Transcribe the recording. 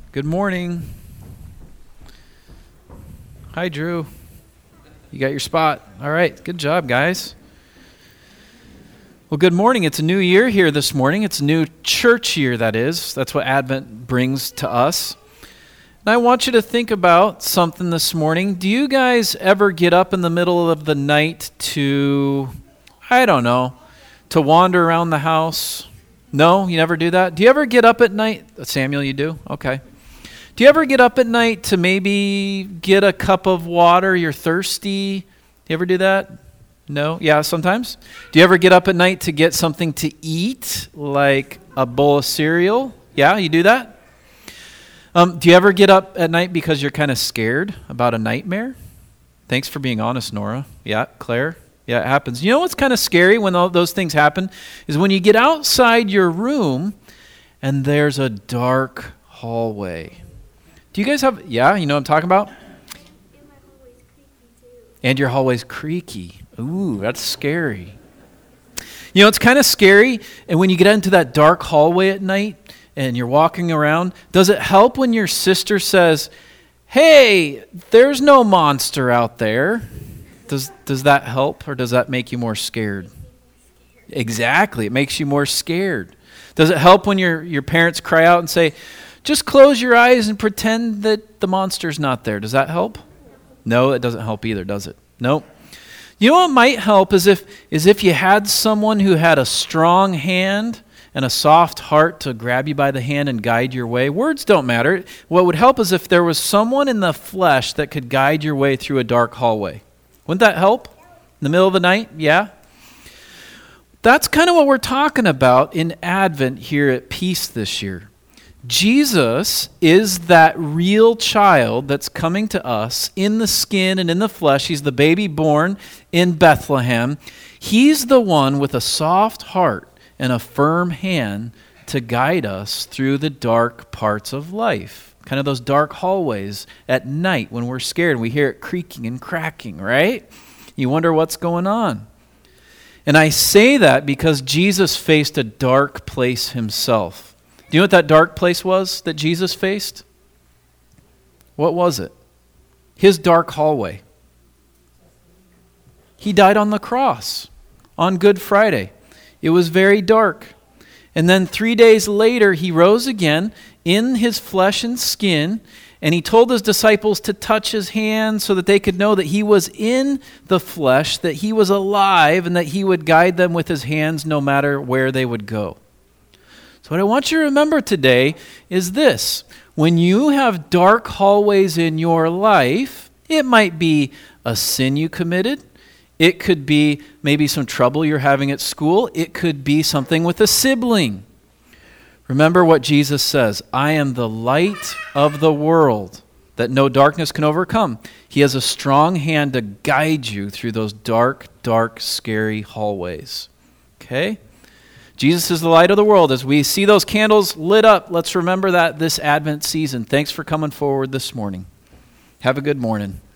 Good morning. Hi, Drew. You got your spot. All right. Good job, guys. Well, good morning. It's a new year here this morning. It's a new church year, that is. That's what Advent brings to us. And I want you to think about something this morning. Do you guys ever get up in the middle of the night to wander around the house? No, you never do that? Do you ever get up at night? Samuel, you do? Okay. Do you ever get up at night to maybe get a cup of water? You're thirsty. Do you ever do that? No? Yeah, sometimes. Do you ever get up at night to get something to eat, like a bowl of cereal? Yeah, you do that? Do you ever get up at night because you're kind of scared about a nightmare? Thanks for being honest, Nora. Yeah, Claire? Yeah, it happens. You know what's kind of scary when all those things happen? Is when you get outside your room and there's a dark hallway. Do you guys have, yeah, you know what I'm talking about? And my hallway's creaky too. And your hallway's creaky. Ooh, that's scary. You know, it's kind of scary, and when you get into that dark hallway at night and you're walking around, does it help when your sister says, hey, there's no monster out there? Does that help, or does that make you more scared? Exactly, it makes you more scared. Does it help when your parents cry out and say, just close your eyes and pretend that the monster's not there? Does that help? No, it doesn't help either, does it? Nope. You know what might help is if you had someone who had a strong hand and a soft heart to grab you by the hand and guide your way. Words don't matter. What would help is if there was someone in the flesh that could guide your way through a dark hallway. Wouldn't that help? In the middle of the night? Yeah? That's kind of what we're talking about in Advent here at Peace this year. Jesus is that real child that's coming to us in the skin and in the flesh. He's the baby born in Bethlehem. He's the one with a soft heart and a firm hand to guide us through the dark parts of life. Kind of those dark hallways at night when we're scared and we hear it creaking and cracking, right? You wonder what's going on. And I say that because Jesus faced a dark place himself. Do you know what that dark place was that Jesus faced? What was it? His dark hallway. He died on the cross on Good Friday. It was very dark. And then 3 days later, he rose again in his flesh and skin, and he told his disciples to touch his hands so that they could know that he was in the flesh, that he was alive, and that he would guide them with his hands no matter where they would go. So what I want you to remember today is this. When you have dark hallways in your life, it might be a sin you committed. It could be maybe some trouble you're having at school. It could be something with a sibling. Remember what Jesus says, I am the light of the world that no darkness can overcome. He has a strong hand to guide you through those dark, scary hallways. Okay? Jesus is the light of the world. As we see those candles lit up, let's remember that this Advent season. Thanks for coming forward this morning. Have a good morning.